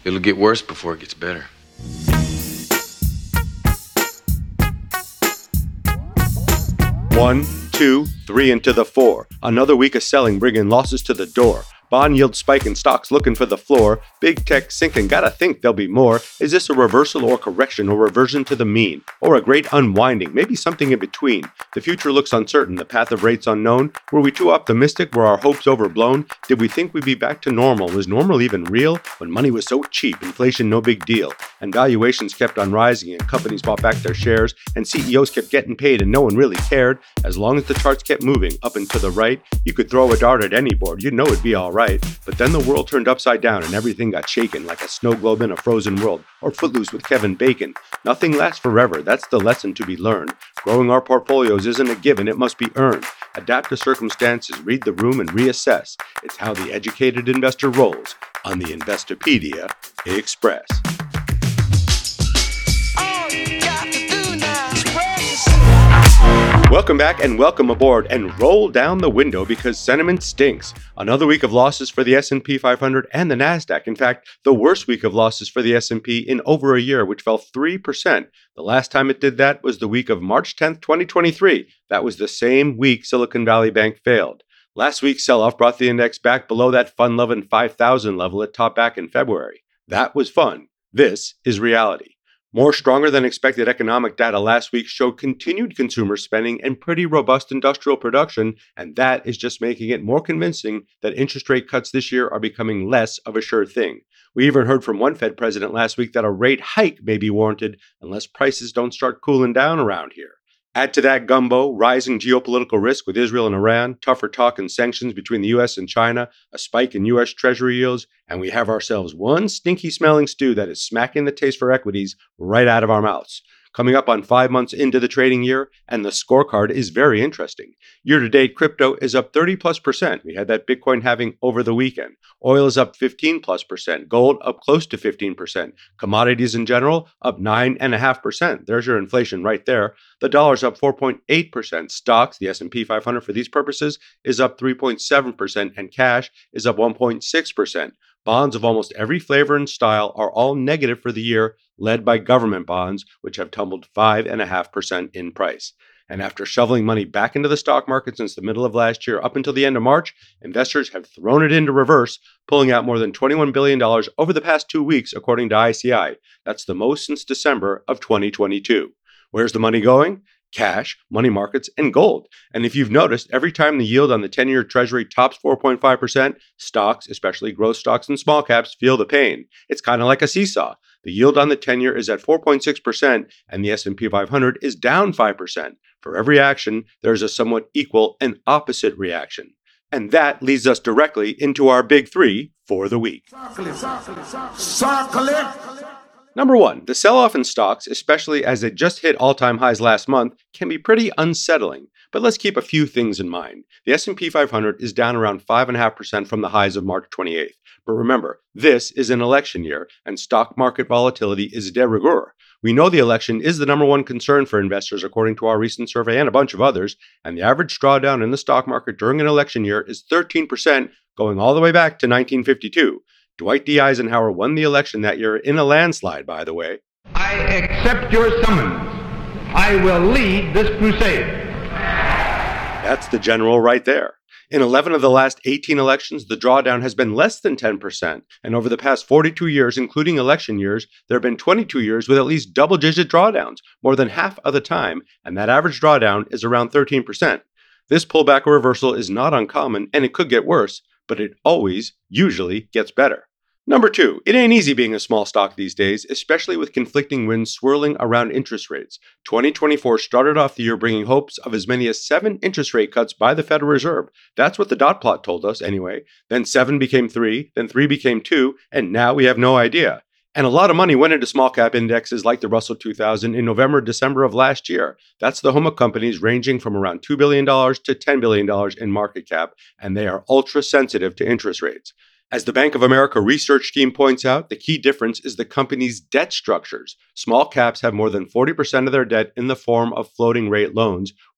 It'll get worse before it gets better. One, two, three into the four. Another week of selling bringing losses to the door. Bond yields spiking, stocks looking for the floor. Big tech sinking, gotta think there'll be more. Is this a reversal or correction or reversion to the mean? Or a great unwinding, maybe something in between? The future looks uncertain, the path of rates unknown. Were we too optimistic? Were our hopes overblown? Did we think we'd be back to normal? Was normal even real? When money was so cheap, inflation no big deal. And valuations kept on rising and companies bought back their shares and CEOs kept getting paid and no one really cared. As long as the charts kept moving up and to the right, you could throw a dart at any board, you'd know it'd be alright. But then the world turned upside down and everything got shaken like a snow globe in a frozen world, or Footloose with Kevin Bacon. Nothing lasts forever, that's the lesson to be learned. Growing our portfolios isn't a given, it must be earned. Adapt to circumstances, read the room and reassess. It's how the educated investor rolls on the Investopedia Express. Welcome back and welcome aboard, and roll down the window because sentiment stinks. Another week of losses for the S&P 500 and the Nasdaq. In fact, the worst week of losses for the S&P in over a year, which fell 3%. The last time it did that was the week of March 10th, 2023. That was the same week Silicon Valley Bank failed. Last week's sell-off brought the index back below that fun-loving 5,000 level it topped back in February. That was fun. This is reality. More stronger than expected economic data last week showed continued consumer spending and pretty robust industrial production, and that is just making it more convincing that interest rate cuts this year are becoming less of a sure thing. We even heard from one Fed president last week that a rate hike may be warranted unless prices don't start cooling down around here. Add to that gumbo, rising geopolitical risk with Israel and Iran, tougher talk and sanctions between the U.S. and China, a spike in U.S. Treasury yields, and we have ourselves one stinky-smelling stew that is smacking the taste for equities right out of our mouths. Coming up on 5 months into the trading year, and the scorecard is very interesting. Year-to-date, crypto is up 30+%. We had that Bitcoin halving over the weekend. Oil is up 15+%. Gold up close to 15%. Commodities in general up 9.5%. There's your inflation right there. The dollar's up 4.8%. Stocks, the S&P 500 for these purposes, is up 3.7%, and cash is up 1.6%. Bonds of almost every flavor and style are all negative for the year, led by government bonds, which have tumbled 5.5% in price. And after shoveling money back into the stock market since the middle of last year up until the end of March, investors have thrown it into reverse, pulling out more than $21 billion over the past 2 weeks, according to ICI. That's the most since December of 2022. Where's the money going? Cash, money markets, and gold. And if you've noticed, every time the yield on the 10-year Treasury tops 4.5%, stocks, especially growth stocks and small caps, feel the pain. It's kind of like a seesaw. The yield on the 10-year is at 4.6%, and the S&P 500 is down 5%. For every action, there's a somewhat equal and opposite reaction. And that leads us directly into our big three for the week. Circle it. Number one, the sell-off in stocks, especially as it just hit all-time highs last month, can be pretty unsettling. But let's keep a few things in mind. The S&P 500 is down around 5.5% from the highs of March 28th. But remember, this is an election year, and stock market volatility is de rigueur. We know the election is the number one concern for investors according to our recent survey and a bunch of others, and the average drawdown in the stock market during an election year is 13%, going all the way back to 1952. Dwight D. Eisenhower won the election that year in a landslide, by the way. I accept your summons. I will lead this crusade. That's the general right there. In 11 of the last 18 elections, the drawdown has been less than 10%. And over the past 42 years, including election years, there have been 22 years with at least double-digit drawdowns, more than half of the time, and that average drawdown is around 13%. This pullback or reversal is not uncommon, and it could get worse, but it usually gets better. Number two, it ain't easy being a small stock these days, especially with conflicting winds swirling around interest rates. 2024 started off the year bringing hopes of as many as 7 interest rate cuts by the Federal Reserve. That's what the dot plot told us anyway. Then 7 became 3, then 3 became 2, and now we have no idea. And a lot of money went into small cap indexes like the Russell 2000 in November, December of last year. That's the home of companies ranging from around $2 billion to $10 billion in market cap, and they are ultra sensitive to interest rates. As the Bank of America research team points out, the key difference is the company's debt structures. Small caps have more than 40% of their debt in the form of floating rate loans,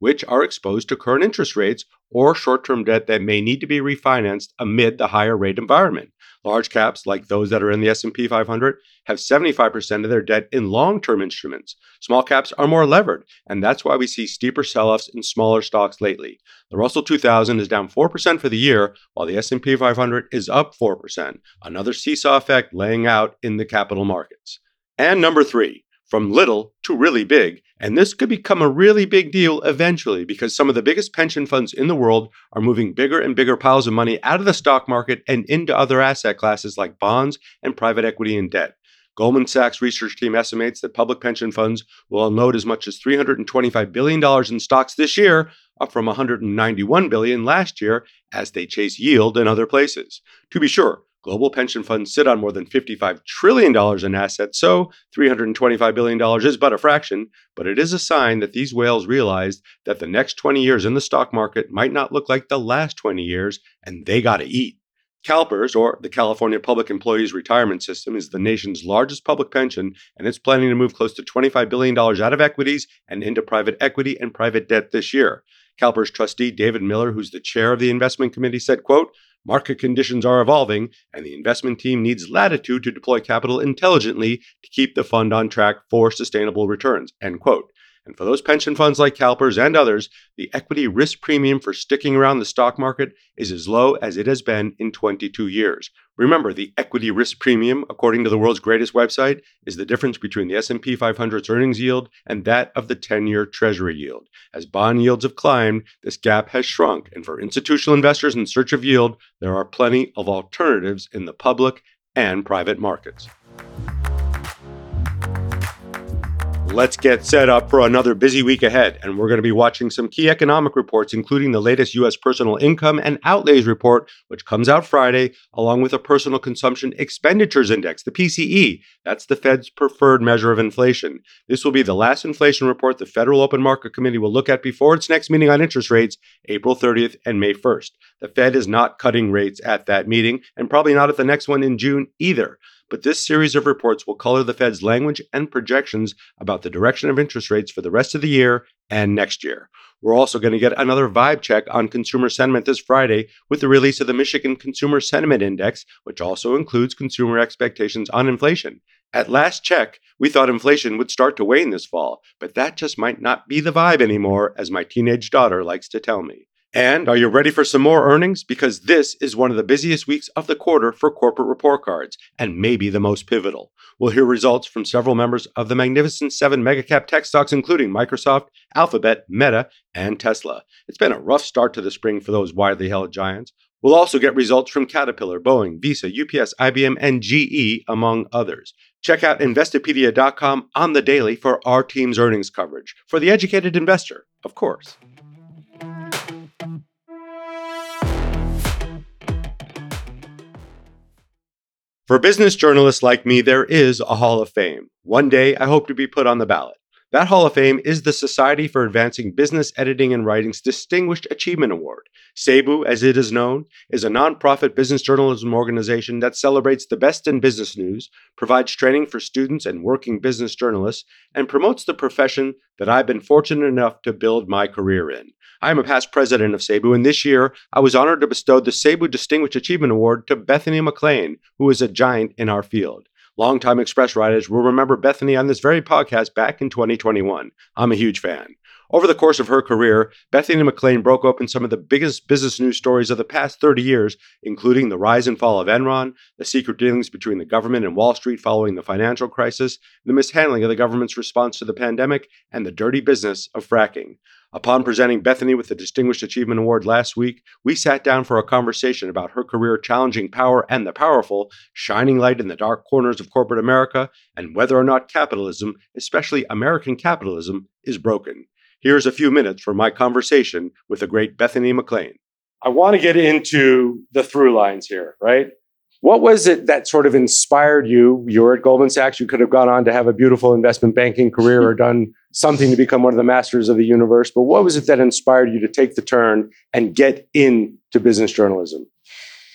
which are exposed to current interest rates or short-term debt that may need to be refinanced amid the higher rate environment. Large caps, like those that are in the S&P 500, have 75% of their debt in long-term instruments. Small caps are more levered, and that's why we see steeper sell-offs in smaller stocks lately. The Russell 2000 is down 4% for the year, while the S&P 500 is up 4%, another seesaw effect laying out in the capital markets. And number 3, from little to really big, and this could become a really big deal eventually because some of the biggest pension funds in the world are moving bigger and bigger piles of money out of the stock market and into other asset classes like bonds and private equity and debt. Goldman Sachs research team estimates that public pension funds will unload as much as $325 billion in stocks this year, up from $191 billion last year, as they chase yield in other places. To be sure, global pension funds sit on more than $55 trillion in assets, so $325 billion is but a fraction, but it is a sign that these whales realized that the next 20 years in the stock market might not look like the last 20 years, and they gotta eat. CalPERS, or the California Public Employees Retirement System, is the nation's largest public pension, and it's planning to move close to $25 billion out of equities and into private equity and private debt this year. CalPERS trustee David Miller, who's the chair of the investment committee, said, quote, "Market conditions are evolving, and the investment team needs latitude to deploy capital intelligently to keep the fund on track for sustainable returns," end quote. And for those pension funds like CalPERS and others, the equity risk premium for sticking around the stock market is as low as it has been in 22 years. Remember, the equity risk premium, according to the world's greatest website, is the difference between the S&P 500's earnings yield and that of the 10-year Treasury yield. As bond yields have climbed, this gap has shrunk, and for institutional investors in search of yield, there are plenty of alternatives in the public and private markets. Let's get set up for another busy week ahead, and we're going to be watching some key economic reports, including the latest U.S. Personal Income and Outlays Report, which comes out Friday, along with a Personal Consumption Expenditures Index, the PCE. That's the Fed's preferred measure of inflation. This will be the last inflation report the Federal Open Market Committee will look at before its next meeting on interest rates, April 30th and May 1st. The Fed is not cutting rates at that meeting, and probably not at the next one in June either. But this series of reports will color the Fed's language and projections about the direction of interest rates for the rest of the year and next year. We're also going to get another vibe check on consumer sentiment this Friday with the release of the Michigan Consumer Sentiment Index, which also includes consumer expectations on inflation. At last check, we thought inflation would start to wane this fall, but that just might not be the vibe anymore, as my teenage daughter likes to tell me. And are you ready for some more earnings? Because this is one of the busiest weeks of the quarter for corporate report cards, and maybe the most pivotal. We'll hear results from several members of the Magnificent Seven megacap tech stocks, including Microsoft, Alphabet, Meta, and Tesla. It's been a rough start to the spring for those widely held giants. We'll also get results from Caterpillar, Boeing, Visa, UPS, IBM, and GE, among others. Check out Investopedia.com on the daily for our team's earnings coverage. For the educated investor, of course. For business journalists like me, there is a Hall of Fame. One day, I hope to be put on the ballot. That Hall of Fame is the Society for Advancing Business Editing and Writing's Distinguished Achievement Award. SABU, as it is known, is a nonprofit business journalism organization that celebrates the best in business news, provides training for students and working business journalists, and promotes the profession that I've been fortunate enough to build my career in. I am a past president of SABU, and this year I was honored to bestow the SABU Distinguished Achievement Award to Bethany McLean, who is a giant in our field. Longtime Express riders will remember Bethany on this very podcast back in 2021. I'm a huge fan. Over the course of her career, Bethany McLean broke open some of the biggest business news stories of the past 30 years, including the rise and fall of Enron, the secret dealings between the government and Wall Street following the financial crisis, the mishandling of the government's response to the pandemic, and the dirty business of fracking. Upon presenting Bethany with the Distinguished Achievement Award last week, we sat down for a conversation about her career challenging power and the powerful, shining light in the dark corners of corporate America, and whether or not capitalism, especially American capitalism, is broken. Here's a few minutes from my conversation with the great Bethany McLean. I want to get into the through lines here, right? What was it that sort of inspired you? You were at Goldman Sachs. You could have gone on to have a beautiful investment banking career or done something to become one of the masters of the universe. But what was it that inspired you to take the turn and get into business journalism?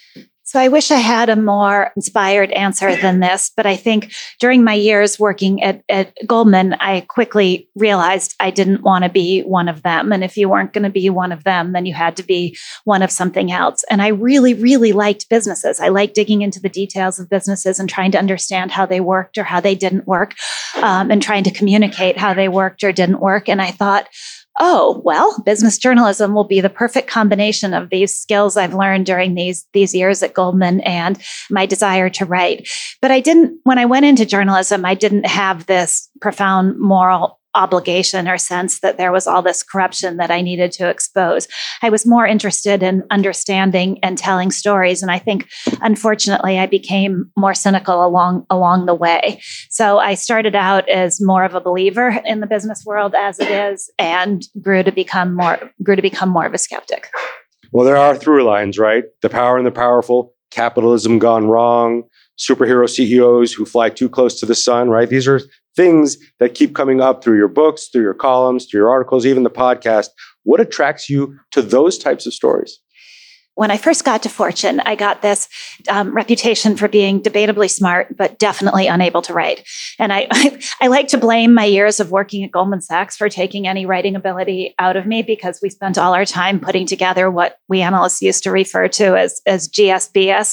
So I wish I had a more inspired answer than this, but I think during my years working at Goldman, I quickly realized I didn't want to be one of them. And if you weren't going to be one of them, then you had to be one of something else. And I really, really liked businesses. I liked digging into the details of businesses and trying to understand how they worked or how they didn't work, and trying to communicate how they worked or didn't work. And I thought, oh, well, business journalism will be the perfect combination of these skills I've learned during these years at Goldman and my desire to write. But when I went into journalism, I didn't have this profound moral obligation or sense that there was all this corruption that I needed to expose. I was more interested in understanding and telling stories. And I think, unfortunately, I became more cynical along the way. So I started out as more of a believer in the business world as it is, and grew to become more of a skeptic. Well, there are through lines, right? The power and the powerful, capitalism gone wrong, superhero CEOs who fly too close to the sun, right? These are things that keep coming up through your books, through your columns, through your articles, even the podcast. What attracts you to those types of stories? When I first got to Fortune, I got this reputation for being debatably smart, but definitely unable to write. And I like to blame my years of working at Goldman Sachs for taking any writing ability out of me, because we spent all our time putting together what we analysts used to refer to as GSBS.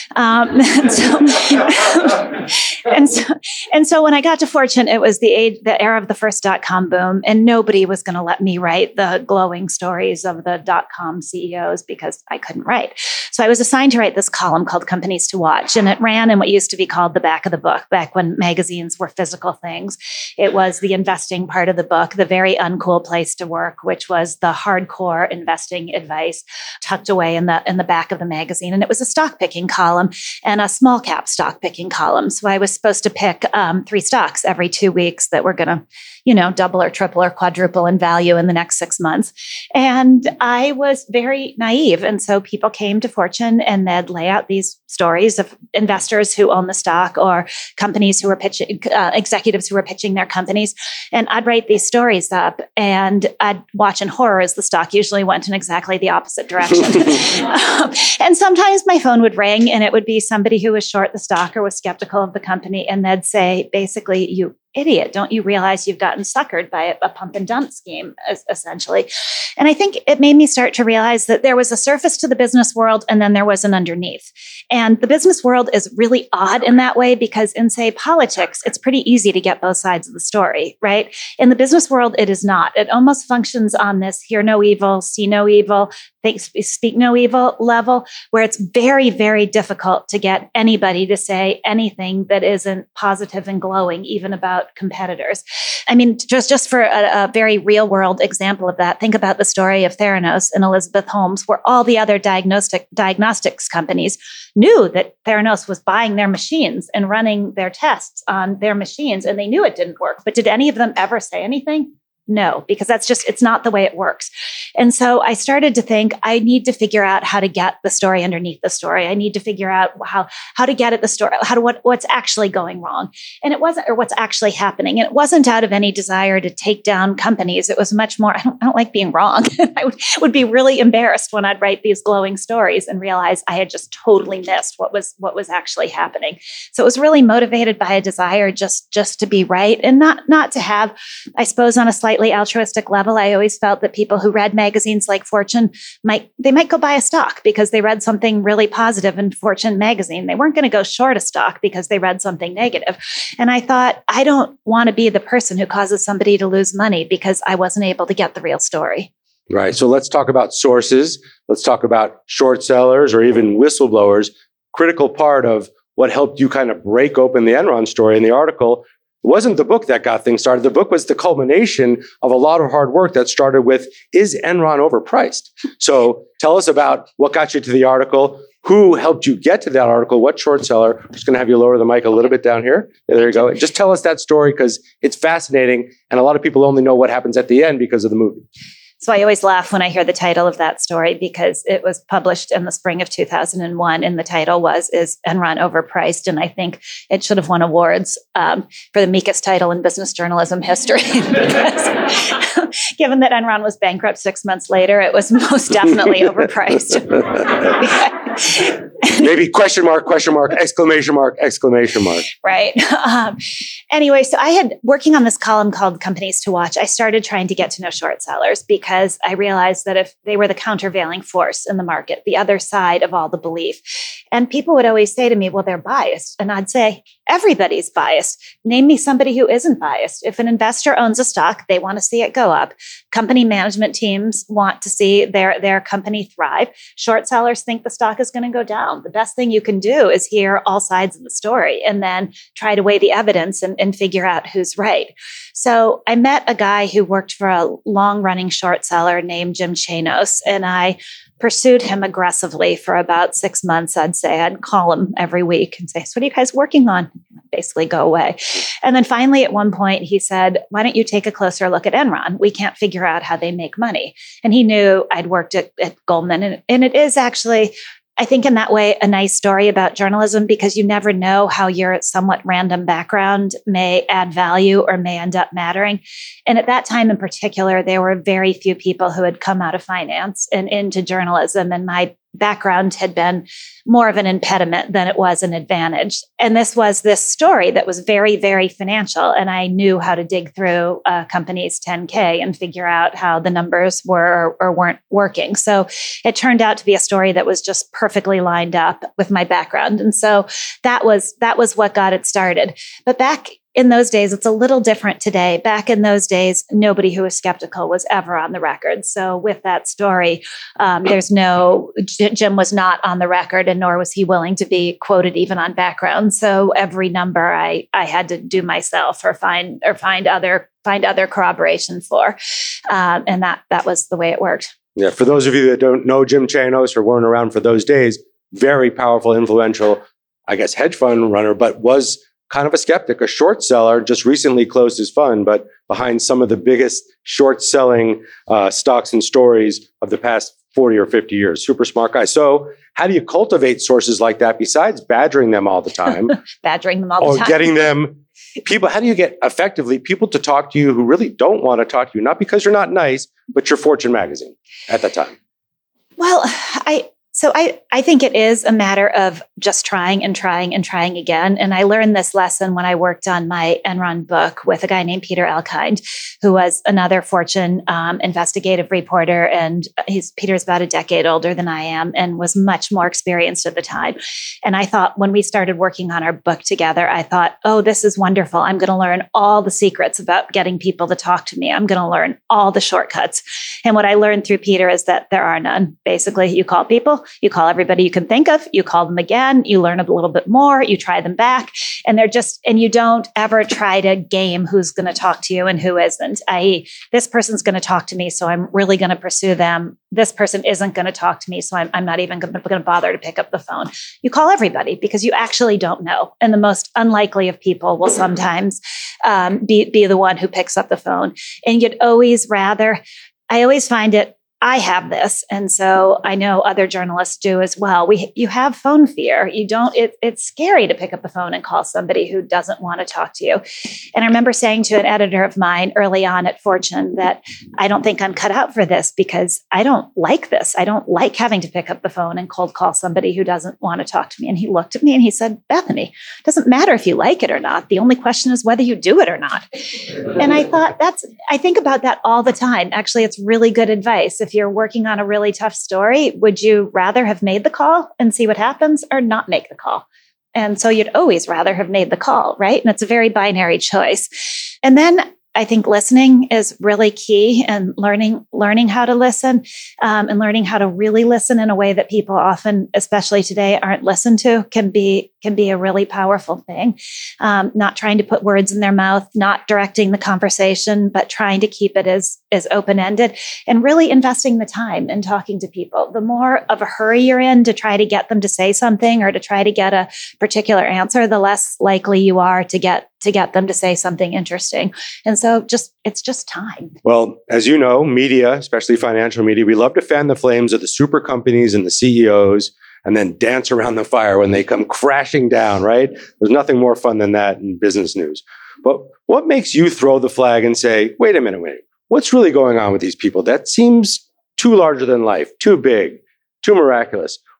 And so when I got to Fortune, it was the era of the first .com boom, and nobody was going to let me write the glowing stories of the .com CEOs because I couldn't write. So I was assigned to write this column called Companies to Watch, and it ran in what used to be called the back of the book, back when magazines were physical things. It was the investing part of the book, the very uncool place to work, which was the hardcore investing advice tucked away in the back of the magazine. And it was a stock picking column and a small cap stock picking column. So I was supposed to pick 3 stocks every 2 weeks that were going to, double or triple or quadruple in value in the next 6 months. And I was very naive. And so people came to Fortune and they'd lay out these stories of investors who own the stock or companies who were pitching, executives who were pitching their companies. And I'd write these stories up and I'd watch in horror as the stock usually went in exactly the opposite direction. And sometimes my phone would ring and it would be somebody who was short the stock or was skeptical of the company. And they'd say, basically, you idiot, don't you realize you've gotten suckered by a pump and dump scheme, essentially? And I think it made me start to realize that there was a surface to the business world and then there was an underneath. And the business world is really odd in that way because in, say, politics, it's pretty easy to get both sides of the story, right? In the business world, it is not. It almost functions on this hear no evil, see no evil, speak no evil level, where it's very, very difficult to get anybody to say anything that isn't positive and glowing, even about competitors. I mean, just for a very real world example of that, think about the story of Theranos and Elizabeth Holmes, where all the other diagnostics companies knew that Theranos was buying their machines and running their tests on their machines, and they knew it didn't work. But did any of them ever say anything? No, because it's not the way it works. And so I started to think I need to figure out how to get the story underneath the story. I need to figure out how to get at the story, what's actually going wrong. And it wasn't, or what's actually happening. And it wasn't out of any desire to take down companies. It was much more, I don't like being wrong. I would be really embarrassed when I'd write these glowing stories and realize I had just totally missed what was actually happening. So it was really motivated by a desire just to be right and not to have, I suppose, on a slightly altruistic level, I always felt that people who read magazines like Fortune might go buy a stock because they read something really positive in Fortune magazine. They weren't going to go short a stock because they read something negative. And I thought, I don't want to be the person who causes somebody to lose money because I wasn't able to get the real story. Right. So let's talk about sources. Let's talk about short sellers or even whistleblowers. Critical part of what helped you kind of break open the Enron story in the article. It wasn't the book that got things started. The book was the culmination of a lot of hard work that started with, is Enron overpriced? So tell us about what got you to the article, who helped you get to that article, what short seller. I'm just going to have you lower the mic a little bit down here. There you go. Just tell us that story because it's fascinating. And a lot of people only know what happens at the end because of the movie. So I always laugh when I hear the title of that story because it was published in the spring of 2001 and the title was, Is Enron Overpriced? And I think it should have won awards for the meekest title in business journalism history. Because given that Enron was bankrupt 6 months later, it was most definitely overpriced. Maybe question mark, exclamation mark, exclamation mark. Right. Anyway, so I had working on this column called Companies to Watch. I started trying to get to know short sellers because I realized that if they were the countervailing force in the market, the other side of all the belief. And people would always say to me, well, they're biased. And I'd say, everybody's biased. Name me somebody who isn't biased. If an investor owns a stock, they want to see it go up. Company management teams want to see their company thrive. Short sellers think the stock is going to go down. The best thing you can do is hear all sides of the story and then try to weigh the evidence and figure out who's right. So I met a guy who worked for a long-running short seller named Jim Chanos, and I pursued him aggressively for about 6 months. I'd say I'd call him every week and say, so what are you guys working on? Basically go away. And then finally, at one point, he said, why don't you take a closer look at Enron? We can't figure out how they make money. And he knew I'd worked at Goldman. And it is actually, I think in that way, a nice story about journalism because you never know how your somewhat random background may add value or may end up mattering. And at that time in particular, there were very few people who had come out of finance and into journalism. And my background had been more of an impediment than it was an advantage. And this was this story that was very, very financial. And I knew how to dig through a company's 10K and figure out how the numbers were or weren't working. So it turned out to be a story that was just perfectly lined up with my background. And so that was what got it started. But back in those days, it's a little different today. Back in those days, nobody who was skeptical was ever on the record. So with that story, Jim was not on the record, and nor was he willing to be quoted even on background. So every number I had to do myself or find other corroboration for, and that was the way it worked. Yeah, for those of you that don't know Jim Chanos or weren't around for those days, very powerful, influential, I guess, hedge fund runner, but was kind of a skeptic, a short seller, just recently closed his fund, but behind some of the biggest short selling stocks and stories of the past 40 or 50 years. Super smart guy. So how do you cultivate sources like that besides badgering them all the time? Or getting them people, how do you get effectively people to talk to you who really don't want to talk to you, not because you're not nice, but you're Fortune magazine at that time? Well, I think it is a matter of just trying and trying and trying again. And I learned this lesson when I worked on my Enron book with a guy named Peter Elkind, who was another Fortune investigative reporter. And Peter's about a decade older than I am and was much more experienced at the time. And I thought when we started working on our book together, I thought, oh, this is wonderful. I'm going to learn all the secrets about getting people to talk to me. I'm going to learn all the shortcuts. And what I learned through Peter is that there are none. Basically, you call people, you call everybody you can think of, you call them again, you learn a little bit more, you try them back, and you don't ever try to game who's going to talk to you and who isn't, i.e., this person's going to talk to me, so I'm really going to pursue them. This person isn't going to talk to me, so I'm not even going to bother to pick up the phone. You call everybody because you actually don't know. And the most unlikely of people will sometimes be the one who picks up the phone. And I always find it, I have this. And so I know other journalists do as well. You have phone fear. It's scary to pick up the phone and call somebody who doesn't want to talk to you. And I remember saying to an editor of mine early on at Fortune that I don't think I'm cut out for this because I don't like this. I don't like having to pick up the phone and cold call somebody who doesn't want to talk to me. And he looked at me and he said, Bethany, it doesn't matter if you like it or not. The only question is whether you do it or not. And I thought I think about that all the time. Actually, it's really good advice. If you're working on a really tough story, would you rather have made the call and see what happens or not make the call? And so you'd always rather have made the call, right? And it's a very binary choice. And then I think listening is really key, and learning how to listen and learning how to really listen in a way that people often, especially today, aren't listened to can be a really powerful thing. Not trying to put words in their mouth, not directing the conversation, but trying to keep it as open-ended and really investing the time in talking to people. The more of a hurry you're in to try to get them to say something or to try to get a particular answer, the less likely you are to get them to say something interesting. And so it's just time. Well, as you know, media, especially financial media, we love to fan the flames of the super companies and the CEOs and then dance around the fire when they come crashing down, right? There's nothing more fun than that in business news. But what makes you throw the flag and say, wait a minute, what's really going on with these people? That seems too larger than life, too big, too miraculous.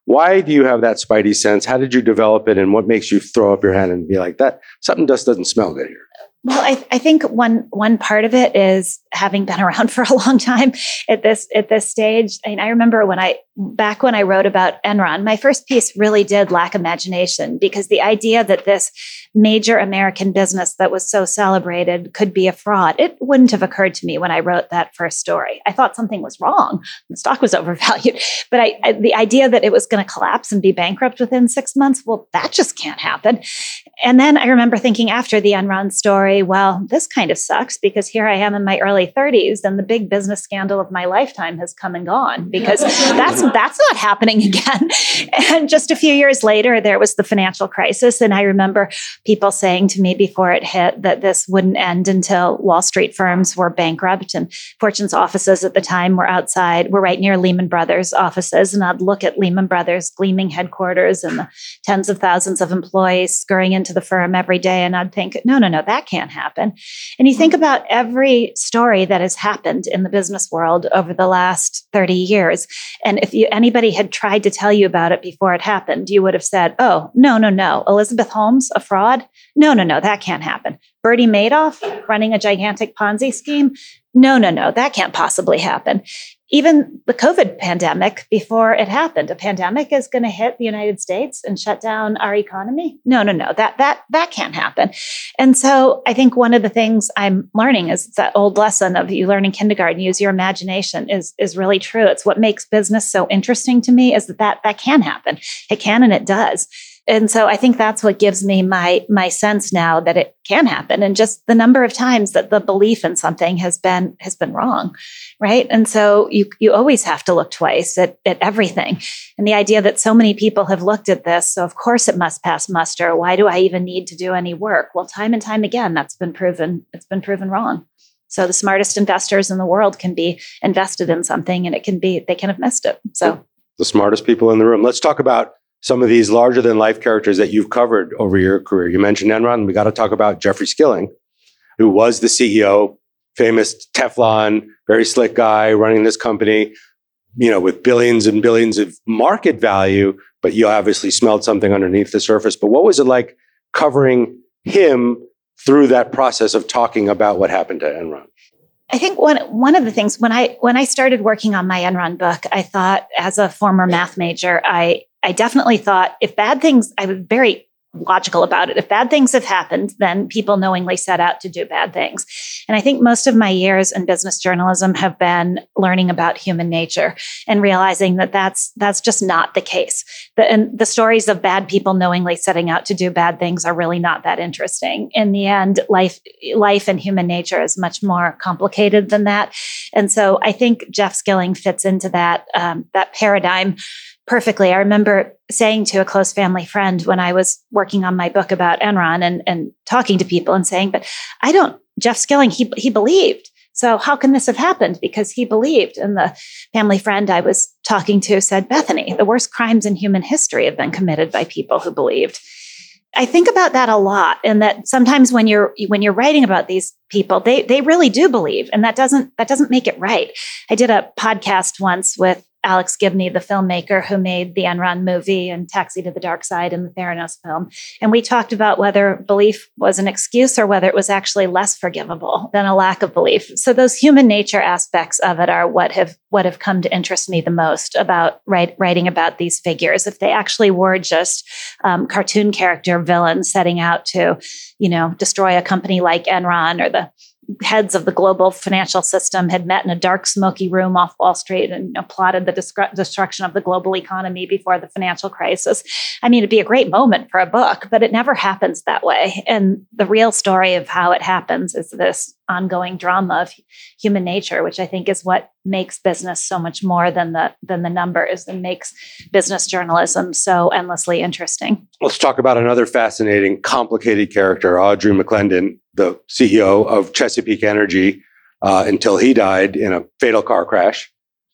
Why do you have that spidey sense? How did you develop it? And what makes you throw up your hand and be like, that something just doesn't smell good here? Well, I think one part of it is having been around for a long time at this stage. I mean, I remember back when I wrote about Enron, my first piece really did lack imagination, because the idea that this major American business that was so celebrated could be a fraud, it wouldn't have occurred to me when I wrote that first story. I thought something was wrong. The stock was overvalued, but the idea that it was going to collapse and be bankrupt within 6 months, well, that just can't happen. And then I remember thinking after the Enron story, well, this kind of sucks, because here I am in my early 30s and the big business scandal of my lifetime has come and gone, because that's not happening again. And just a few years later, there was the financial crisis. And I remember people saying to me before it hit that this wouldn't end until Wall Street firms were bankrupt. And Fortune's offices at the time were right near Lehman Brothers offices. And I'd look at Lehman Brothers' gleaming headquarters and the tens of thousands of employees scurrying into the firm every day. And I'd think, no, that can't happen. And you think about every story that has happened in the business world over the last 30 years. And if anybody had tried to tell you about it before it happened, you would have said, oh, no. Elizabeth Holmes, a fraud? No, that can't happen. Bernie Madoff running a gigantic Ponzi scheme? No, that can't possibly happen. Even the COVID pandemic, before it happened, a pandemic is going to hit the United States and shut down our economy? No, that can't happen. And so I think one of the things I'm learning is that old lesson of you learn in kindergarten, use your imagination, is really true. It's what makes business so interesting to me, is that can happen. It can, and it does. And so I think that's what gives me my sense now that it can happen, and just the number of times that the belief in something has been wrong, right? And so you always have to look twice at everything. And the idea that so many people have looked at this, so of course it must pass muster. Why do I even need to do any work? Well, time and time again, it's been proven wrong. So the smartest investors in the world can be invested in something, and they can have missed it. So the smartest people in the room. Let's talk about some of these larger than life characters that you've covered over your career. You mentioned Enron, and we got to talk about Jeffrey Skilling, who was the CEO, famous Teflon, very slick guy running this company, with billions and billions of market value, but you obviously smelled something underneath the surface. But what was it like covering him through that process of talking about what happened to Enron? I think one of the things when I started working on my Enron book, I thought, as a former math major, I definitely thought, if bad things, I was very logical about it. If bad things have happened, then people knowingly set out to do bad things. And I think most of my years in business journalism have been learning about human nature and realizing that that's just not the case. And the stories of bad people knowingly setting out to do bad things are really not that interesting. In the end, life and human nature is much more complicated than that. And so I think Jeff Skilling fits into that paradigm perfectly. I remember saying to a close family friend when I was working on my book about Enron and talking to people and saying, but Jeff Skilling, he believed. So how can this have happened? Because he believed. And the family friend I was talking to said, Bethany, the worst crimes in human history have been committed by people who believed. I think about that a lot, and that sometimes when you're writing about these people, they really do believe, and that doesn't make it right. I did a podcast once with Alex Gibney, the filmmaker who made the Enron movie and Taxi to the Dark Side and the Theranos film. And we talked about whether belief was an excuse or whether it was actually less forgivable than a lack of belief. So those human nature aspects of it are what have come to interest me the most about writing about these figures. If they actually were just cartoon character villains setting out to, destroy a company like Enron, or the heads of the global financial system had met in a dark, smoky room off Wall Street and plotted the destruction of the global economy before the financial crisis. I mean, it'd be a great moment for a book, but it never happens that way. And the real story of how it happens is this ongoing drama of human nature, which I think is what makes business so much more than the numbers, and makes business journalism so endlessly interesting. Let's talk about another fascinating, complicated character, Audrey McClendon, the CEO of Chesapeake Energy, until he died in a fatal car crash.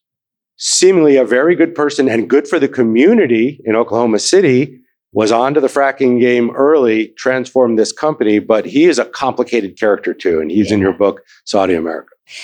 Seemingly a very good person and good for the community in Oklahoma City, was onto the fracking game early, transformed this company, but he is a complicated character too, and he's in your book, Saudi America.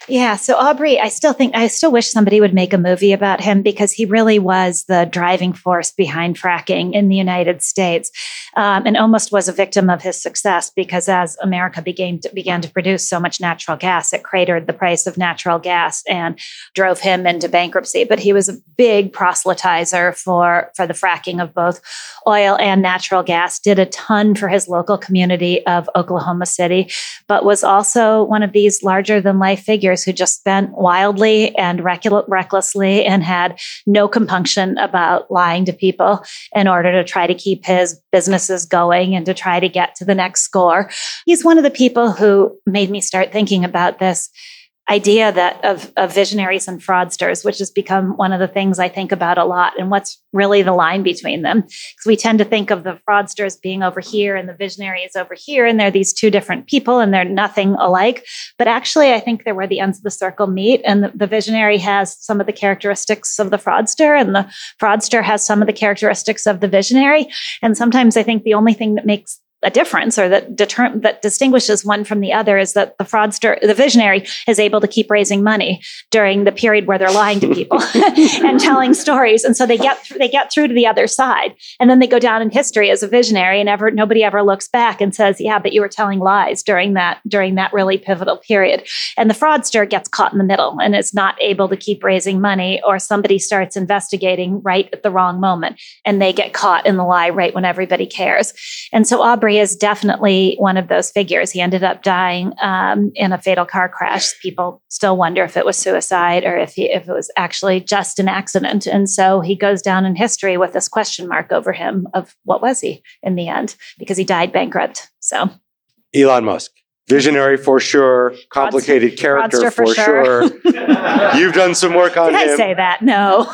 Yeah. So Aubrey, I still wish somebody would make a movie about him because he really was the driving force behind fracking in the United States, and almost was a victim of his success because as America began to produce so much natural gas, it cratered the price of natural gas and drove him into bankruptcy. But he was a big proselytizer for the fracking of both oil and natural gas, did a ton for his local community of Oklahoma City, but was also one of these larger than life figures who just spent wildly and recklessly and had no compunction about lying to people in order to try to keep his businesses going and to try to get to the next score. He's one of the people who made me start thinking about this idea that of visionaries and fraudsters, which has become one of the things I think about a lot, and what's really the line between them. Because we tend to think of the fraudsters being over here and the visionaries over here, and they're these two different people and they're nothing alike. But actually, I think they're where the ends of the circle meet, and the visionary has some of the characteristics of the fraudster, and the fraudster has some of the characteristics of the visionary. And sometimes I think the only thing that makes a difference or that distinguishes one from the other is that the visionary is able to keep raising money during the period where they're lying to people and telling stories. And so they get through to the other side. And then they go down in history as a visionary, and nobody ever looks back and says, yeah, but you were telling lies during that really pivotal period. And the fraudster gets caught in the middle and is not able to keep raising money, or somebody starts investigating right at the wrong moment and they get caught in the lie right when everybody cares. And so Aubrey is definitely one of those figures. He ended up dying in a fatal car crash. People still wonder if it was suicide or if it was actually just an accident. And so he goes down in history with this question mark over him of what was he in the end, because he died bankrupt. So Elon Musk. Visionary for sure, complicated character for sure. You've done some work on him. Did I say that? No.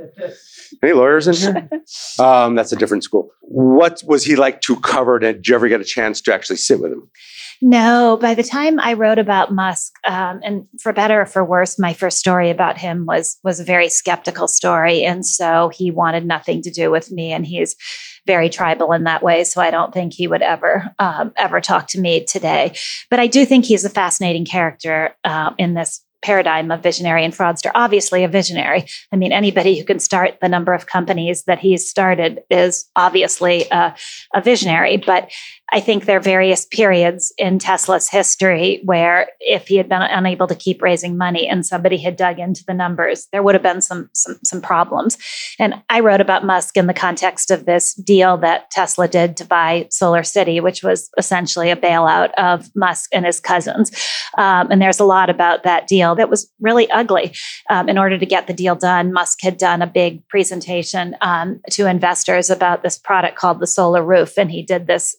Any lawyers in here? That's a different school. What was he like to cover? Did you ever get a chance to actually sit with him? No, by the time I wrote about Musk, and for better or for worse, my first story about him was a very skeptical story. And so he wanted nothing to do with me. And he's very tribal in that way. So I don't think he would ever talk to me today. But I do think he's a fascinating character in this paradigm of visionary and fraudster. Obviously a visionary. I mean, anybody who can start the number of companies that he's started is obviously a visionary. But I think there are various periods in Tesla's history where if he had been unable to keep raising money and somebody had dug into the numbers, there would have been some problems. And I wrote about Musk in the context of this deal that Tesla did to buy SolarCity, which was essentially a bailout of Musk and his cousins. And there's a lot about that deal that was really ugly. In order to get the deal done, Musk had done a big presentation to investors about this product called the Solar Roof. And he did this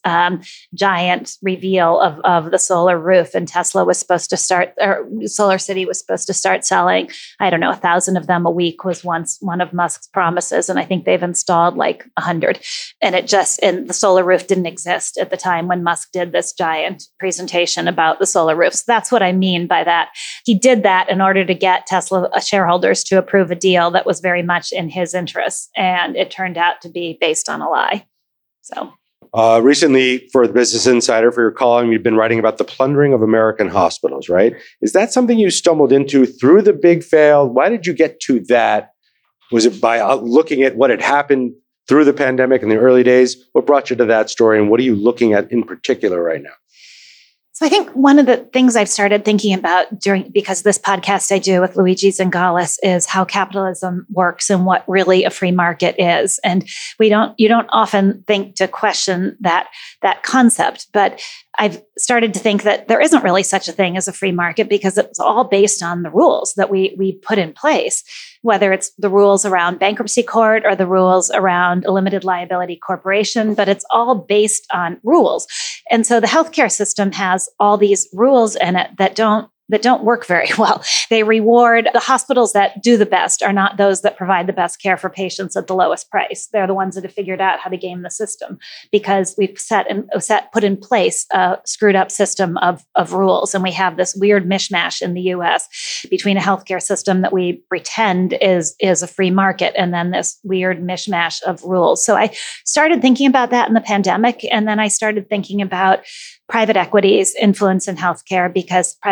giant reveal of the solar roof, and Tesla was supposed to start, or SolarCity was supposed to start selling, 1,000 of them a week was once one of Musk's promises. And I think they've installed like 100. And the solar roof didn't exist at the time when Musk did this giant presentation about the solar roof. So that's what I mean by that. He did that in order to get Tesla shareholders to approve a deal that was very much in his interests. And it turned out to be based on a lie. So. Recently, for the Business Insider, for your column, you've been writing about the plundering of American hospitals, right? Is that something you stumbled into through the big fail? Why did you get to that? Was it by looking at what had happened through the pandemic in the early days? What brought you to that story, and what are you looking at in particular right now? So I think one of the things I've started thinking about because this podcast I do with Luigi Zingales is how capitalism works and what really a free market is. And you don't often think to question that concept, but I've started to think that there isn't really such a thing as a free market because it's all based on the rules that we put in place, whether it's the rules around bankruptcy court or the rules around a limited liability corporation, but it's all based on rules. And so the healthcare system has all these rules in it that don't work very well. They reward the hospitals that do the best are not those that provide the best care for patients at the lowest price. They're the ones that have figured out how to game the system because we've put in place a screwed up system of rules. And we have this weird mishmash in the US between a healthcare system that we pretend is a free market and then this weird mishmash of rules. So I started thinking about that in the pandemic. And then I started thinking about private equity's influence in healthcare because private equity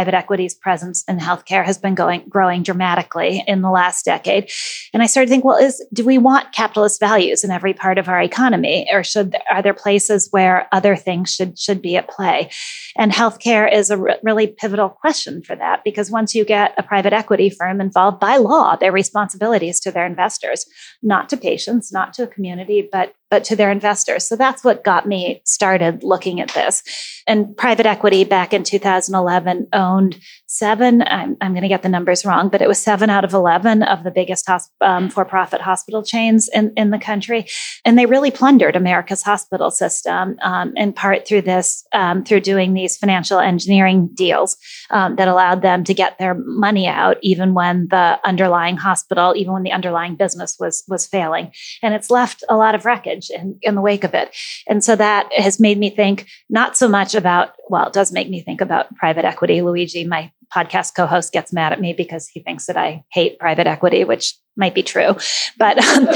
company's presence in healthcare has been growing dramatically in the last decade. And I started to think, well, do we want capitalist values in every part of our economy, or are there places where other things should be at play? And healthcare is a really pivotal question for that, because once you get a private equity firm involved, by law, their responsibility is to their investors, not to patients, not to a community, but to their investors. So that's what got me started looking at this. And private equity back in 2011 owned I'm going to get the numbers wrong, but it was 7 out of 11 of the biggest for-profit hospital chains in the country. And they really plundered America's hospital system, in part through doing these financial engineering deals that allowed them to get their money out, even when the underlying business was failing. And it's left a lot of wreckage in the wake of it. And so that has made me think not so much about, it does make me think about private equity. Luigi, my podcast co-host, gets mad at me because he thinks that I hate private equity, which might be true, but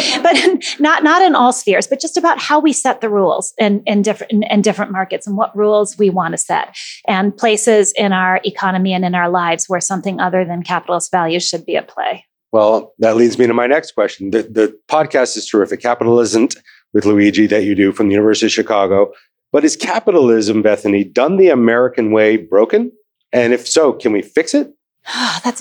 not in all spheres, but just about how we set the rules in different markets and what rules we want to set, and places in our economy and in our lives where something other than capitalist values should be at play. Well, that leads me to my next question. The podcast is terrific. Capitalism with Luigi that you do from the University of Chicago. But is capitalism, Bethany, done the American way broken? And if so, can we fix it? That's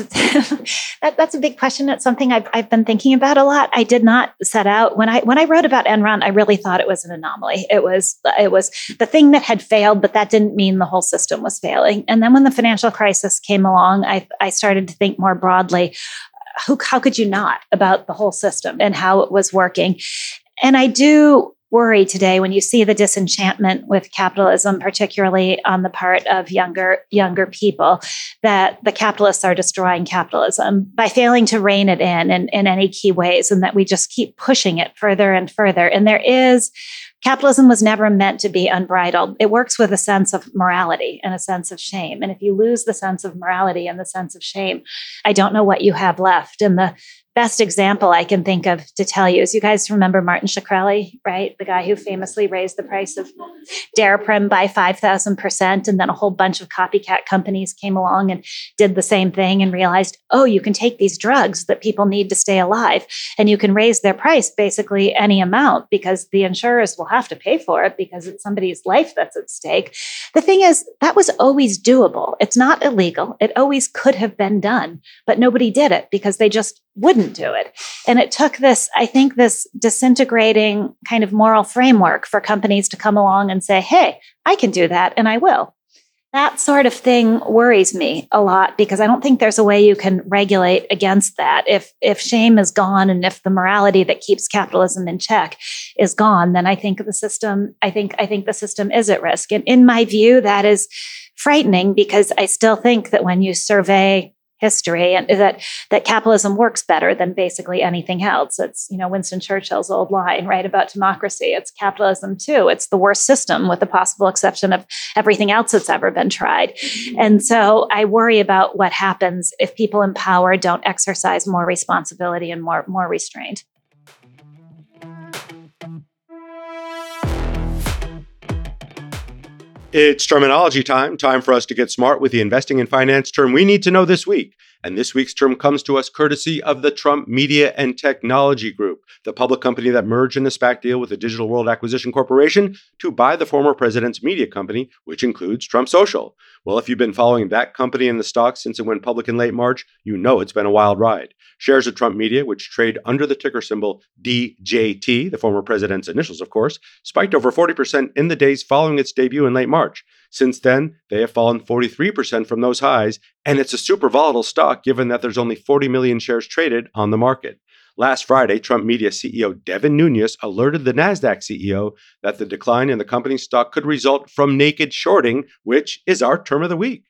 a big question. It's something I've been thinking about a lot. I did not set out when I wrote about Enron. I really thought it was an anomaly. It was the thing that had failed, but that didn't mean the whole system was failing. And then when the financial crisis came along, I started to think more broadly. How could you not about the whole system and how it was working? And I do worry today when you see the disenchantment with capitalism, particularly on the part of younger people, that the capitalists are destroying capitalism by failing to rein it in any key ways, and that we just keep pushing it further and further. And capitalism was never meant to be unbridled. It works with a sense of morality and a sense of shame. And if you lose the sense of morality and the sense of shame, I don't know what you have left. And the best example I can think of to tell you is, you guys remember Martin Shkreli, right? The guy who famously raised the price of Daraprim by 5,000%. And then a whole bunch of copycat companies came along and did the same thing and realized, you can take these drugs that people need to stay alive and you can raise their price basically any amount, because the insurers will have to pay for it because it's somebody's life that's at stake. The thing is, that was always doable. It's not illegal. It always could have been done, but nobody did it because they just wouldn't do it. And it took this disintegrating kind of moral framework for companies to come along and say, hey, I can do that and I will. That sort of thing worries me a lot, because I don't think there's a way you can regulate against that. If shame is gone and if the morality that keeps capitalism in check is gone, then I think the system is at risk. And in my view, that is frightening, because I still think that when you survey history, and that capitalism works better than basically anything else. It's, Winston Churchill's old line, right, about democracy. It's capitalism too. It's the worst system, with the possible exception of everything else that's ever been tried. And so I worry about what happens if people in power don't exercise more responsibility and more restraint. It's terminology time for us to get smart with the investing and finance term we need to know this week. And this week's term comes to us courtesy of the Trump Media and Technology Group, the public company that merged in a SPAC deal with the Digital World Acquisition Corporation to buy the former president's media company, which includes Trump Social. Well, if you've been following that company in the stock since it went public in late March, you know it's been a wild ride. Shares of Trump Media, which trade under the ticker symbol DJT, the former president's initials, of course, spiked over 40% in the days following its debut in late March. Since then, they have fallen 43% from those highs, and it's a super volatile stock given that there's only 40 million shares traded on the market. Last Friday, Trump Media CEO Devin Nunes alerted the NASDAQ CEO that the decline in the company's stock could result from naked shorting, which is our term of the week.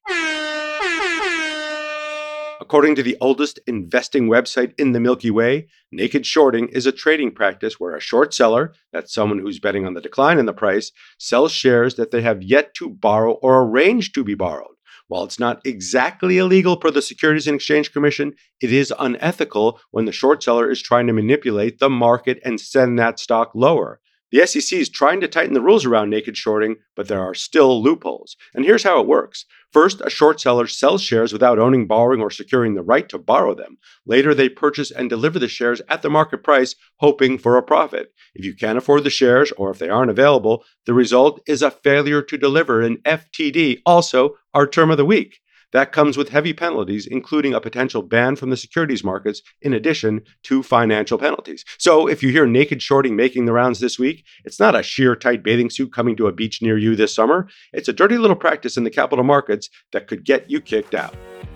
According to the oldest investing website in the Milky Way, naked shorting is a trading practice where a short seller, that's someone who's betting on the decline in the price, sells shares that they have yet to borrow or arrange to be borrowed. While it's not exactly illegal per the Securities and Exchange Commission, it is unethical when the short seller is trying to manipulate the market and send that stock lower. The SEC is trying to tighten the rules around naked shorting, but there are still loopholes. And here's how it works. First, a short seller sells shares without owning, borrowing, or securing the right to borrow them. Later, they purchase and deliver the shares at the market price, hoping for a profit. If you can't afford the shares, or if they aren't available, the result is a failure to deliver, an FTD, also our term of the week. That comes with heavy penalties, including a potential ban from the securities markets, in addition to financial penalties. So if you hear naked shorting making the rounds this week, it's not a sheer tight bathing suit coming to a beach near you this summer. It's a dirty little practice in the capital markets that could get you kicked out.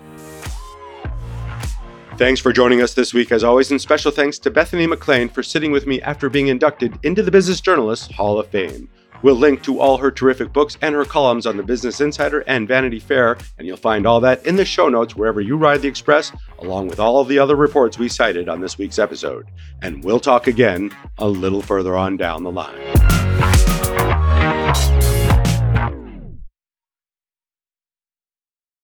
Thanks for joining us this week, as always, and special thanks to Bethany McLean for sitting with me after being inducted into the Business Journalist Hall of Fame. We'll link to all her terrific books and her columns on the Business Insider and Vanity Fair, and you'll find all that in the show notes wherever you ride the Express, along with all of the other reports we cited on this week's episode. And we'll talk again a little further on down the line.